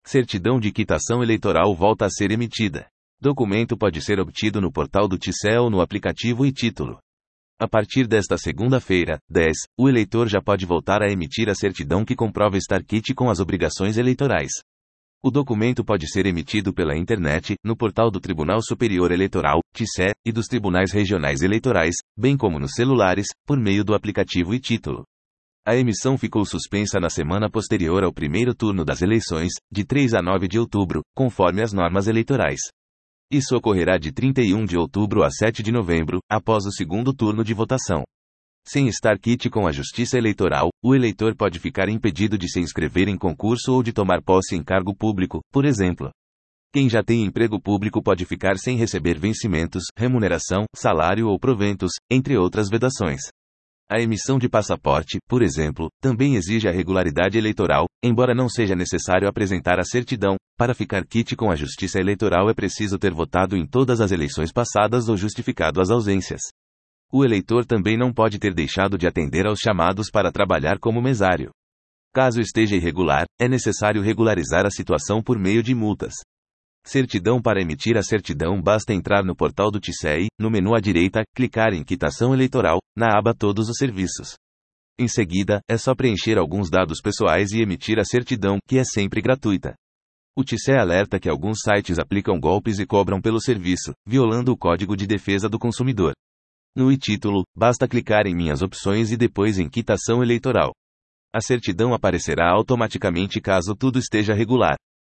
Certidão de quitação eleitoral volta a ser emitida. Documento pode ser obtido no portal do TCE ou no aplicativo e-Título. A partir desta segunda-feira, 10, o eleitor já pode voltar a emitir a certidão que comprova estar quite com as obrigações eleitorais. O documento pode ser emitido pela internet, no portal do Tribunal Superior Eleitoral, TCE, e dos tribunais regionais eleitorais, bem como nos celulares, por meio do aplicativo e-Título. A emissão ficou suspensa na semana posterior ao primeiro turno das eleições, de 3 a 9 de outubro, conforme as normas eleitorais. Isso ocorrerá de 31 de outubro a 7 de novembro, após o segundo turno de votação. Sem estar quite com a Justiça Eleitoral, o eleitor pode ficar impedido de se inscrever em concurso ou de tomar posse em cargo público, por exemplo. Quem já tem emprego público pode ficar sem receber vencimentos, remuneração, salário ou proventos, entre outras vedações. A emissão de passaporte, por exemplo, também exige a regularidade eleitoral, embora não seja necessário apresentar a certidão. Para ficar quite com a Justiça Eleitoral é preciso ter votado em todas as eleições passadas ou justificado as ausências. O eleitor também não pode ter deixado de atender aos chamados para trabalhar como mesário. Caso esteja irregular, é necessário regularizar a situação por meio de multas. Certidão. Para emitir a certidão basta entrar no portal do TCE e, no menu à direita, clicar em Quitação Eleitoral, na aba Todos os serviços. Em seguida, é só preencher alguns dados pessoais e emitir a certidão, que é sempre gratuita. O TCE alerta que alguns sites aplicam golpes e cobram pelo serviço, violando o Código de Defesa do Consumidor. No e-Título, basta clicar em Minhas opções e depois em Quitação Eleitoral. A certidão aparecerá automaticamente caso tudo esteja regular.